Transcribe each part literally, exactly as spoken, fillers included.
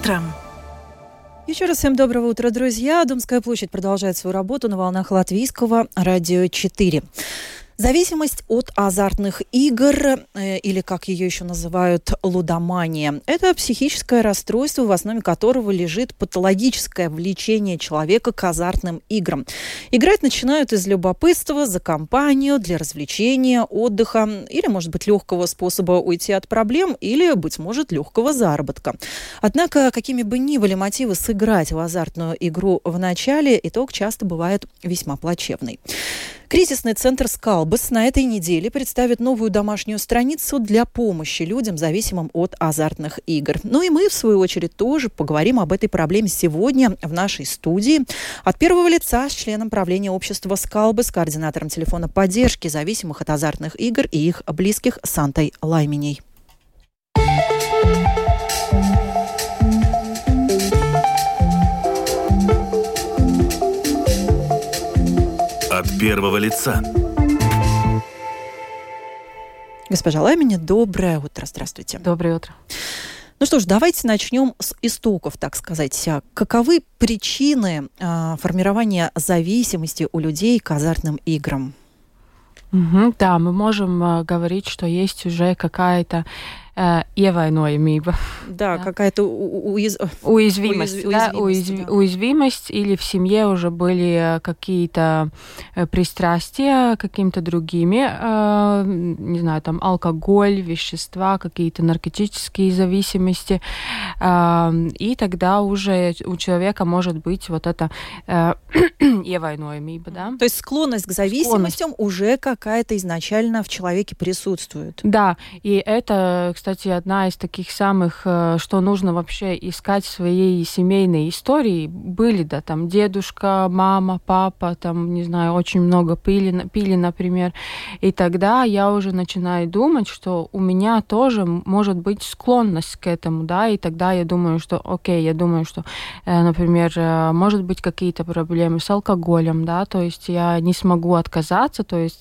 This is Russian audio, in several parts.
утром. Еще раз всем доброго утра, друзья. Домская площадь продолжает свою работу на волнах Латвийского радио четыре. Зависимость от азартных игр, э, или, как ее еще называют, лудомания, это психическое расстройство, в основе которого лежит патологическое влечение человека к азартным играм. Играть начинают из любопытства, за компанию, для развлечения, отдыха, или, может быть, легкого способа уйти от проблем, или, быть может, легкого заработка. Однако, какими бы ни были мотивы сыграть в азартную игру в начале, итог часто бывает весьма плачевный. Кризисный центр «Скалбас» на этой неделе представит новую домашнюю страницу для помощи людям, зависимым от азартных игр. Ну и мы, в свою очередь, тоже поговорим об этой проблеме сегодня в нашей студии. От первого лица с членом правления общества «Скалбас», координатором телефона поддержки зависимых от азартных игр и их близких Сантой Лайменей. От первого лица. Госпожа Лаймене, доброе утро. Здравствуйте. Доброе утро. Ну что ж, давайте начнем с истоков, так сказать. Каковы причины э, формирования зависимости у людей к азартным играм? Угу, да, мы можем э, говорить, что есть уже какая-то э, ievainojamība. Да, да, какая-то уяз... уязвимость, уяз... да, уязвимость, уязв... да. уязвимость, или в семье уже были какие-то пристрастия какими-то другими, э, не знаю, там алкоголь, вещества, какие-то наркотические зависимости, э, и тогда уже у человека может быть вот это э, ievainojamība, да. То есть склонность к зависимостям склонность. уже какая-то изначально в человеке присутствует. Да, и это, кстати, одна из таких самых, что нужно вообще искать в своей семейной истории. Были, да, там дедушка, мама, папа, там, не знаю, очень много пили, пили, например. И тогда я уже начинаю думать, что у меня тоже может быть склонность к этому, да, и тогда я думаю, что, окей, я думаю, что, например, может быть какие-то проблемы с алкоголем, да, то есть я не смогу отказаться, то есть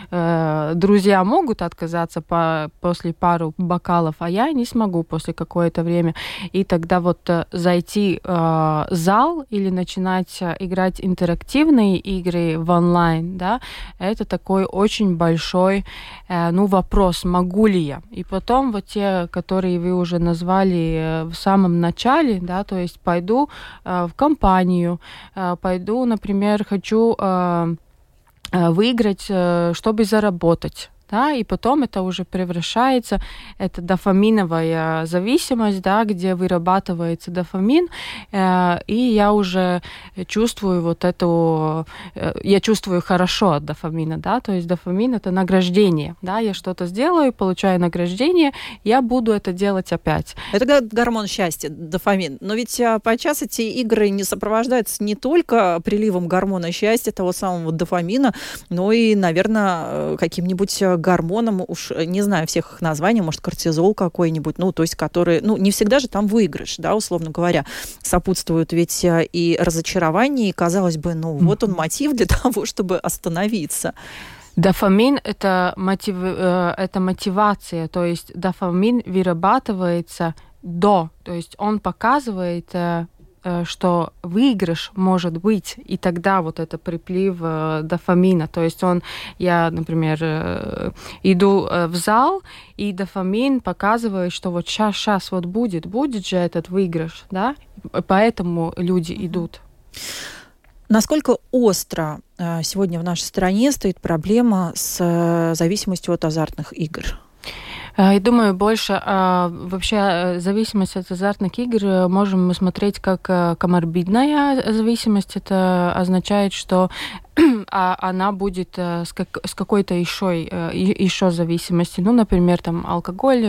э, друзья могут отказаться по, после пару бокалов, а я не смогу после какое-то время. И тогда вот э, зайти э, в зал или начинать э, играть интерактивные игры в онлайн, да, это такой очень большой, э, ну, вопрос, могу ли я. И потом вот те, которые вы уже назвали э, в самом начале, да, то есть пойду э, в компанию, э, пойду, например, хочу э, выиграть, э, чтобы заработать. Да, и потом это уже превращается, это дофаминовая зависимость, да, где вырабатывается дофамин, э, и я уже чувствую вот эту, э, я чувствую хорошо от дофамина, да, то есть дофамин — это награждение, да, я что-то сделаю, получаю награждение, я буду это делать опять. Это гормон счастья, дофамин, но ведь подчас эти игры не сопровождаются не только приливом гормона счастья, того самого дофамина, но и, наверное, каким-нибудь гормоном, уж не знаю всех их названий, может, кортизол какой-нибудь, ну, то есть, который, ну, не всегда же там выигрыш, да, условно говоря, сопутствуют ведь и разочарование, и, казалось бы, ну, mm-hmm. вот он мотив для того, чтобы остановиться. Дофамин – это, мотив, это мотивация, то есть дофамин вырабатывается до, то есть он показывает, что выигрыш может быть, и тогда вот это приплив э, дофамина. То есть он, я, например, э, иду э, в зал, и дофамин показывает, что вот сейчас, сейчас вот будет, будет же этот выигрыш, да, поэтому люди идут. Насколько остро э, сегодня в нашей стране стоит проблема с э, зависимостью от азартных игр? Я думаю, больше а, вообще зависимость от азартных игр можем мы смотреть как коморбидная зависимость. Это означает, что а она будет с, как, с какой-то еще, еще зависимостью. Ну, например, там алкоголь,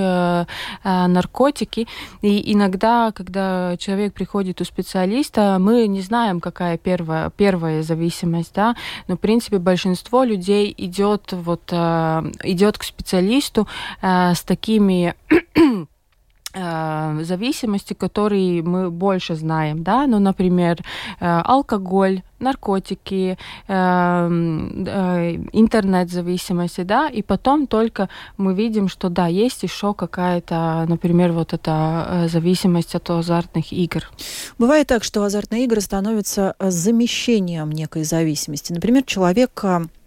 наркотики. И иногда, когда человек приходит у специалиста, мы не знаем, какая первая, первая зависимость, да, но, в принципе, большинство людей идет, вот, идет к специалисту с такими зависимости, которые мы больше знаем, да, ну, например, алкоголь, наркотики, интернет-зависимости, да, и потом только мы видим, что, да, есть еще какая-то, например, вот эта зависимость от азартных игр. Бывает так, что азартные игры становятся замещением некой зависимости. Например, человек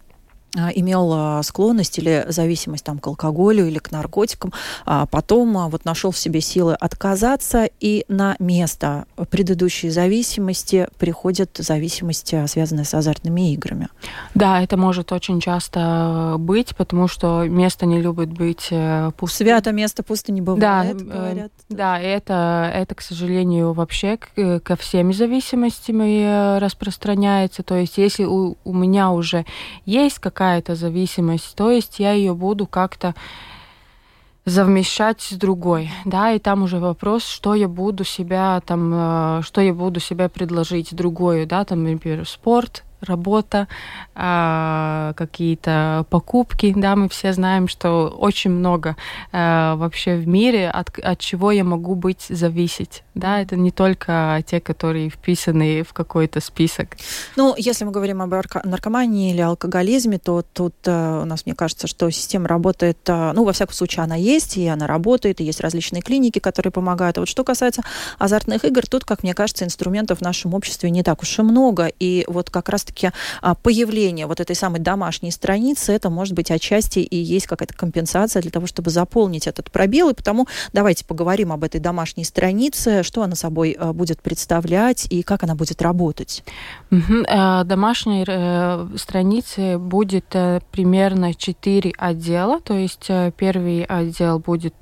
имел склонность или зависимость там, к алкоголю или к наркотикам, а потом вот нашел в себе силы отказаться, и на место предыдущей зависимости приходит зависимость, связанная с азартными играми. Да, это может очень часто быть, потому что место не любит быть пустым. Свято место пусто не бывает, да, говорят. Да, это, это, к сожалению, вообще ко всем зависимостям распространяется. То есть если у, у меня уже есть какая какая-то зависимость, то есть я ее буду как-то совмещать с другой, да, и там уже вопрос, что я буду себя там, что я буду себя предложить другую, да, там, например, спорт, работа, э, какие-то покупки, да, мы все знаем, что очень много э, вообще в мире, от, от чего я могу быть зависеть, да, это не только те, которые вписаны в какой-то список. Ну, если мы говорим об наркомании или алкоголизме, то тут э, у нас, мне кажется, что система работает, э, ну, во всяком случае, она есть, и она работает, и есть различные клиники, которые помогают. А вот что касается азартных игр, тут, как мне кажется, инструментов в нашем обществе не так уж и много, и вот как раз-таки появление вот этой самой домашней страницы, это может быть отчасти и есть какая-то компенсация для того, чтобы заполнить этот пробел. И потому давайте поговорим об этой домашней странице, что она собой будет представлять и как она будет работать. Mm-hmm. Домашней странице будет примерно четыре отдела. То есть первый отдел будет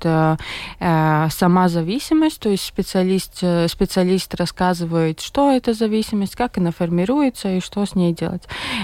сама зависимость, то есть специалист, специалист рассказывает, что это зависимость, как она формируется и что с ней делать.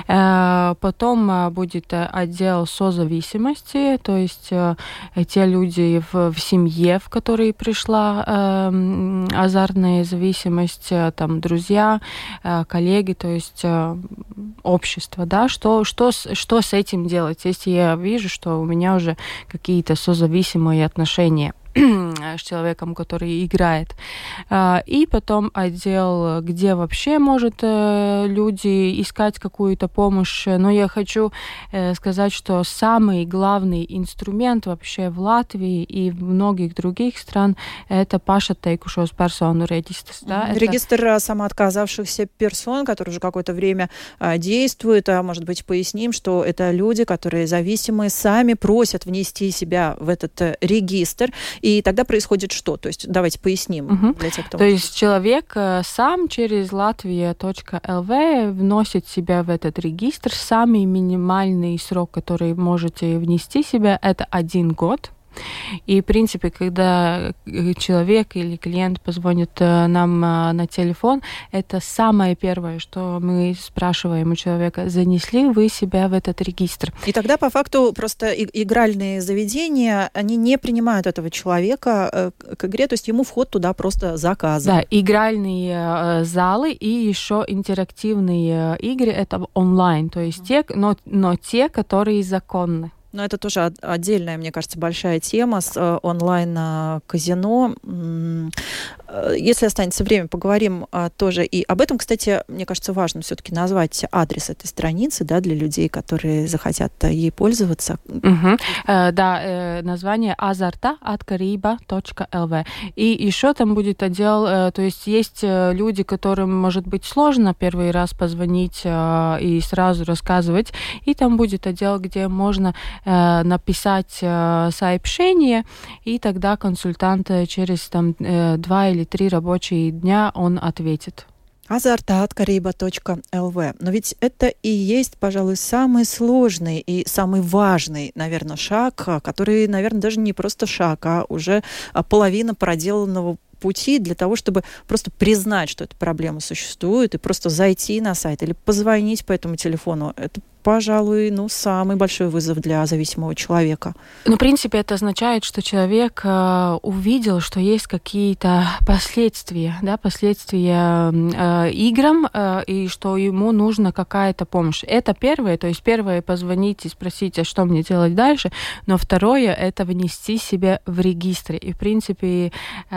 Потом будет отдел созависимости, то есть те люди в, в семье, в которой пришла азартная зависимость, там друзья, коллеги, то есть общество, да, что, что, что с этим делать, если я вижу, что у меня уже какие-то созависимые отношения с человеком, который играет. И потом отдел, где вообще может люди искать какую-то помощь. Но я хочу сказать, что самый главный инструмент вообще в Латвии и в многих других стран это pašatteikušos personu регистр. Да? Регистр это... самоотказавшихся персон, который уже какое-то время действует. А может быть, поясним, что это люди, которые зависимые, сами просят внести себя в этот регистр. И тогда происходит что? То есть давайте поясним угу. для тех, кто... То есть человек сам через latvia точка эл ви вносит себя в этот регистр. Самый минимальный срок, который можете внести себя, это один год. И, в принципе, когда человек или клиент позвонит нам на телефон, это самое первое, что мы спрашиваем у человека, занесли вы себя в этот регистр. И тогда, по факту, просто игральные заведения, они не принимают этого человека к игре, то есть ему вход туда просто заказан. Да, игральные залы и еще интерактивные игры, это онлайн, то есть те, но, но те, которые законны. Но это тоже отдельная, мне кажется, большая тема с э, онлайн-казино. Если останется время, поговорим э, тоже и об этом. Кстати, мне кажется, важно все-таки назвать адрес этой страницы, да, для людей, которые захотят ей пользоваться. Uh-huh. Uh, да, uh, название азарта atkarība точка эл ви. И еще там будет отдел, uh, то есть есть uh, люди, которым, может быть, сложно первый раз позвонить uh, и сразу рассказывать, и там будет отдел, где можно написать сообщение, и тогда консультант через там, два или три рабочие дня он ответит. азарта atkarība точка эл ви. Но ведь это и есть, пожалуй, самый сложный и самый важный, наверное, шаг, который, наверное, даже не просто шаг, а уже половина проделанного пути для того, чтобы просто признать, что эта проблема существует, и просто зайти на сайт или позвонить по этому телефону. Это пожалуй, ну, самый большой вызов для зависимого человека. Ну, в принципе, это означает, что человек э, увидел, что есть какие-то последствия, да, последствия э, играм, э, и что ему нужна какая-то помощь. Это первое, то есть первое — позвонить и спросить, а что мне делать дальше, но второе — это внести себя в регистр. И, в принципе,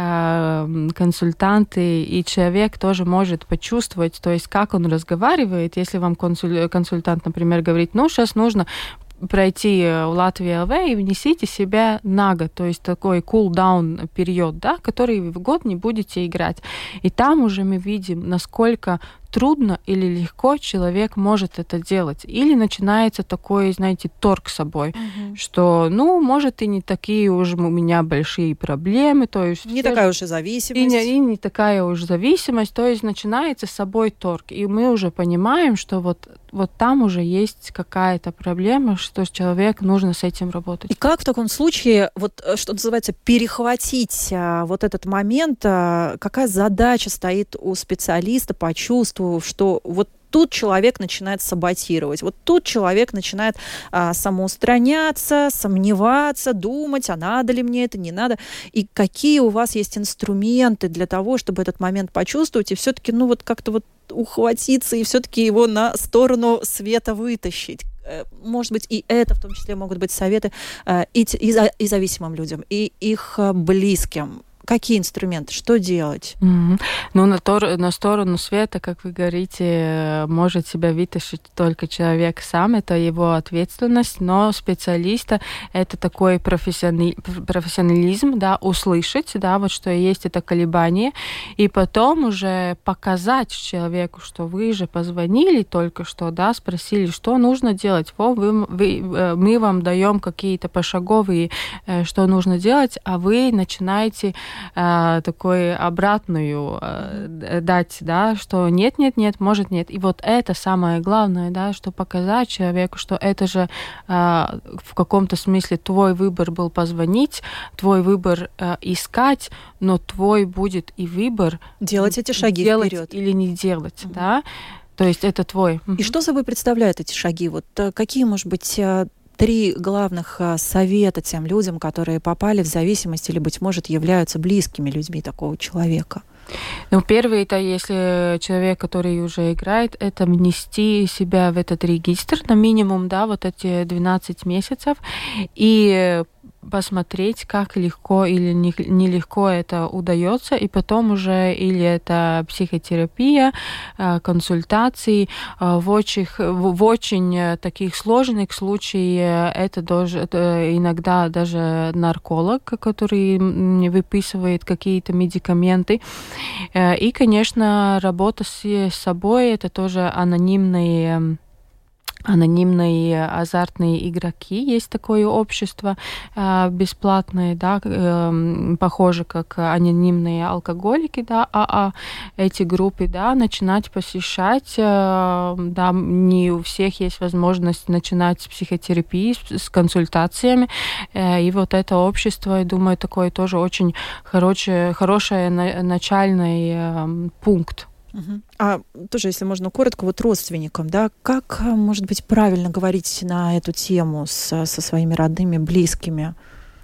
э, консультанты и человек тоже может почувствовать, то есть как он разговаривает, если вам консуль, консультант, например, говорит, ну, сейчас нужно пройти в Латвию эл ви и внесите себя на год, то есть такой cool-down период, да, который вы в год не будете играть. И там уже мы видим, насколько трудно или легко человек может это делать. Или начинается такой, знаете, торг с собой, uh-huh. что, ну, может, и не такие уже у меня большие проблемы. То есть не такая уж и зависимость. И не, и не такая уж зависимость. То есть начинается с собой торг. И мы уже понимаем, что вот, вот там уже есть какая-то проблема, что человек нужно с этим работать. И как в таком случае, вот, что называется, перехватить а, вот этот момент, а, какая задача стоит у специалиста, почувствовать, что вот тут человек начинает саботировать, вот тут человек начинает а, самоустраняться, сомневаться, думать, а надо ли мне это, не надо. И какие у вас есть инструменты для того, чтобы этот момент почувствовать и все-таки, ну вот как-то вот ухватиться и все-таки его на сторону света вытащить. Может быть, и это в том числе могут быть советы а, и, и, и зависимым людям, и их близким. Какие инструменты? Что делать? Mm-hmm. Ну, на, тор- на сторону света, как вы говорите, может себя вытащить только человек сам. Это его ответственность. Но специалиста — это такой профессионали- профессионализм, да, услышать, да, вот что есть это колебание. И потом уже показать человеку, что вы же позвонили только что, да, спросили, что нужно делать. Во, вы, вы, мы вам даем какие-то пошаговые, что нужно делать, а вы начинаете такую обратную э, дать, да, что нет, нет, нет, может нет. И вот это самое главное, да, что показать человеку, что это же э, в каком-то смысле твой выбор был позвонить, твой выбор э, искать, но твой будет и выбор делать эти шаги делать вперед или не делать, mm-hmm. да. То есть это твой. И mm-hmm. что собой представляют эти шаги? Вот какие, может быть, три главных совета тем людям, которые попали в зависимость или, быть может, являются близкими людьми такого человека? Ну, первый, это если человек, который уже играет, это внести себя в этот регистр на минимум, да, вот эти двенадцать месяцев, и посмотреть, как легко или нелегко это удается, и потом уже или это психотерапия, консультации. В очень, в очень таких сложных случаях это, даже, это иногда даже нарколог, который выписывает какие-то медикаменты. И, конечно, работа с собой, это тоже анонимные анонимные азартные игроки. Есть такое общество э, бесплатное, да, э, похоже, как анонимные алкоголики, да, АА, эти группы, да, начинать посещать. Э, да, не у всех есть возможность начинать с психотерапии, с, с консультациями. Э, и вот это общество, я думаю, такой тоже очень хороший, хороший на, начальный э, пункт. Uh-huh. А тоже, если можно коротко, вот родственникам, да, как, может быть, правильно говорить на эту тему с, со своими родными, близкими?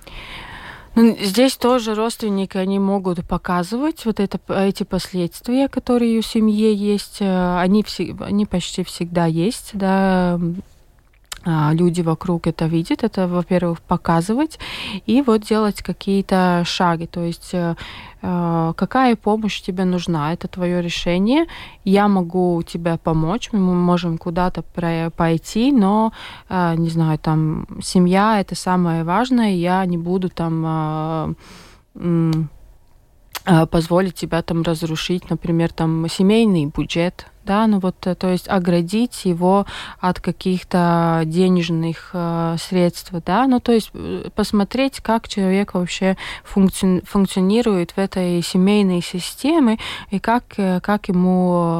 Ну, здесь тоже родственники, они могут показывать вот это, эти последствия, которые у семьи есть. Они, они почти всегда есть, да. Люди вокруг это видят, это, во-первых, показывать и вот делать какие-то шаги, то есть э, какая помощь тебе нужна, это твое решение, я могу тебе помочь, мы можем куда-то пойти, но, э, не знаю, там, семья — это самое важное, я не буду там... Э, э, позволить тебя там разрушить, например, там семейный бюджет, да, ну вот, то есть оградить его от каких-то денежных э, средств, да, ну то есть посмотреть, как человек вообще функци- функционирует в этой семейной системе и как, как ему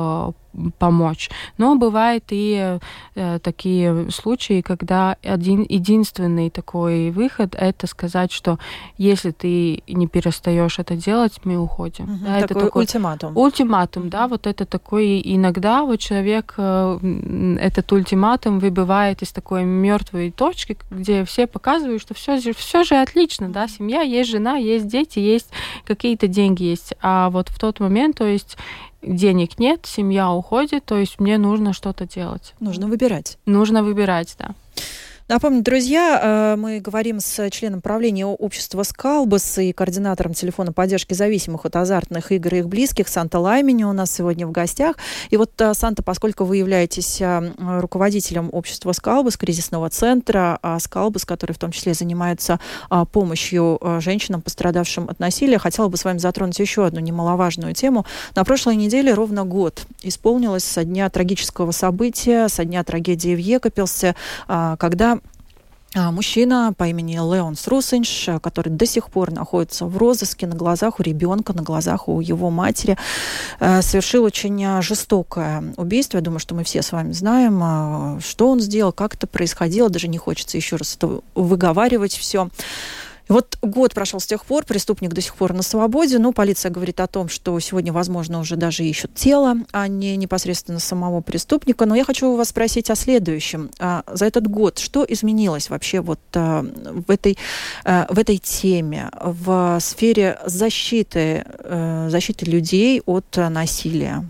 помочь. Но бывают и э, такие случаи, когда один единственный такой выход — это сказать, что если ты не перестаешь это делать, мы уходим. Угу, да, такой, это такой ультиматум. Ультиматум, да, вот это такой, иногда вот человек э, этот ультиматум выбивает из такой мертвой точки, где все показывают, что все, все же отлично, да, семья, есть жена, есть дети, есть какие-то деньги есть. А вот в тот момент, то есть денег нет, семья уходит, то есть мне нужно что-то делать. Нужно выбирать. Нужно выбирать, да. Напомню, друзья, мы говорим с членом правления общества «Скалбас» и координатором телефона поддержки зависимых от азартных игр и их близких Санта Лаймини у нас сегодня в гостях. И вот, Санта, поскольку вы являетесь руководителем общества «Скалбас», кризисного центра «Скалбас», который в том числе занимается помощью женщинам, пострадавшим от насилия, хотела бы с вами затронуть еще одну немаловажную тему. На прошлой неделе ровно год исполнилось со дня трагического события, со дня трагедии в Екапелсе, когда мужчина по имени Леон Срусинш, который до сих пор находится в розыске, на глазах у ребенка, на глазах у его матери, совершил очень жестокое убийство. Я думаю, что мы все с вами знаем, что он сделал, как это происходило. Даже не хочется еще раз это выговаривать все. Вот год прошел с тех пор, преступник до сих пор на свободе, но полиция говорит о том, что сегодня, возможно, уже даже ищут тело, а не непосредственно самого преступника. Но я хочу у вас спросить о следующем. За этот год что изменилось вообще вот в этой, в этой теме, в сфере защиты, защиты людей от насилия?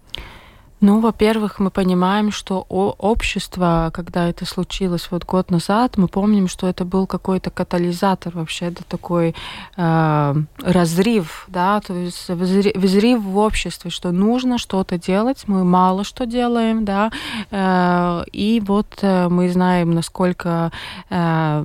Ну, во-первых, мы понимаем, что общество, когда это случилось вот год назад, мы помним, что это был какой-то катализатор вообще, это такой э, разрыв, да, то есть взрыв в обществе, что нужно что-то делать, мы мало что делаем, да, э, и вот э, мы знаем, насколько э,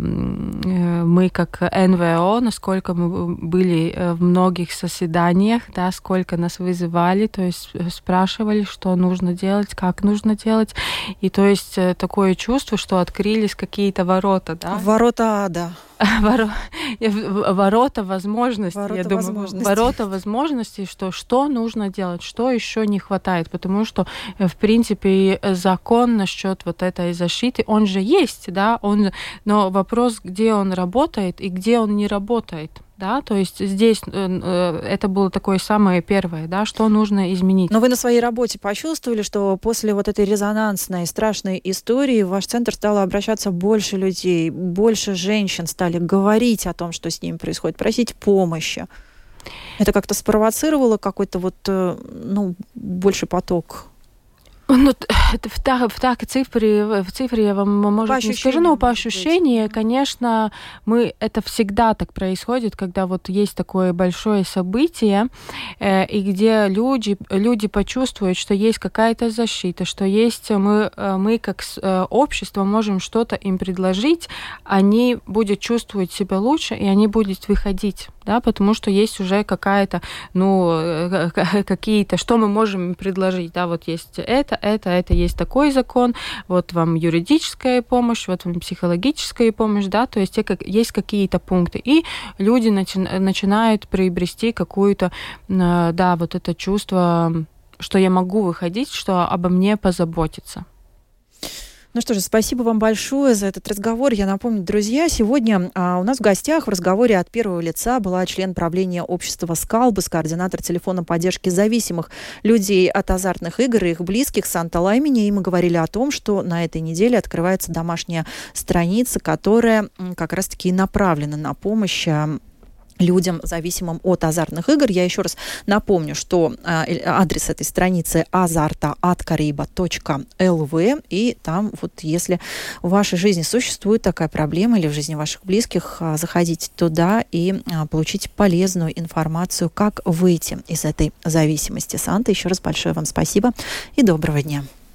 мы как эн вэ о, насколько мы были в многих заседаниях, да, сколько нас вызывали, то есть спрашивали, что нужно нужно делать, как нужно делать. И то есть такое чувство, что открылись какие-то ворота, да? Ворота ада. Воро... Ворота возможностей, ворота я думаю. Возможностей. Ворота возможностей, что, что нужно делать, что еще не хватает. Потому что, в принципе, закон насчет вот этой защиты, он же есть, да, он... но вопрос, где он работает и где он не работает. Да, то есть здесь э, это было такое самое первое, да, что нужно изменить. Но вы на своей работе почувствовали, что после вот этой резонансной, страшной истории в ваш центр стало обращаться больше людей, больше женщин стали говорить о том, что с ними происходит, просить помощи. Это как-то спровоцировало какой-то вот, ну, больший поток? Ну, в, так, в, так, цифре, в цифре я вам, может, не скажу, но по ощущению, конечно, мы, это всегда так происходит, когда вот есть такое большое событие, э, и где люди, люди почувствуют, что есть какая-то защита, что есть мы, мы как общество можем что-то им предложить, они будут чувствовать себя лучше, и они будут выходить, да, потому что есть уже какая-то, ну, какие-то, что мы можем им предложить, да, вот есть это, это, это есть такой закон, вот вам юридическая помощь, вот вам психологическая помощь, да, то есть есть какие-то пункты, и люди начи- начинают приобрести какую-то, да, вот это чувство, что я могу выходить, что обо мне позаботиться. Ну что же, спасибо вам большое за этот разговор. Я напомню, друзья, сегодня а, у нас в гостях в разговоре от первого лица была член правления общества «Скалбас», координатор телефона поддержки зависимых людей от азартных игр и их близких Санта Лаймини. И мы говорили о том, что на этой неделе открывается домашняя страница, которая как раз-таки направлена на помощь людям, зависимым от азартных игр. Я еще раз напомню, что э, адрес этой страницы азарта от кариба точка эл ви, и там вот если в вашей жизни существует такая проблема или в жизни ваших близких, э, заходите туда и э, получите полезную информацию, как выйти из этой зависимости. Санта, еще раз большое вам спасибо и доброго дня.